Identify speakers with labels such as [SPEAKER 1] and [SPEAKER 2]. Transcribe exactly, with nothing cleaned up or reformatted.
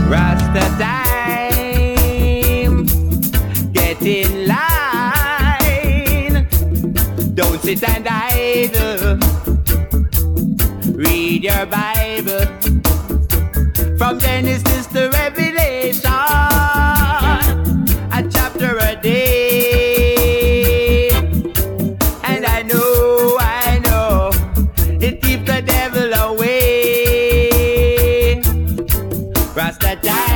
[SPEAKER 1] Rasta time, get in line. Don't sit and idle. Read your Bible from Genesis to Revelation, a chapter a day. And I know, I know, it keeps the devil away. Rasta time.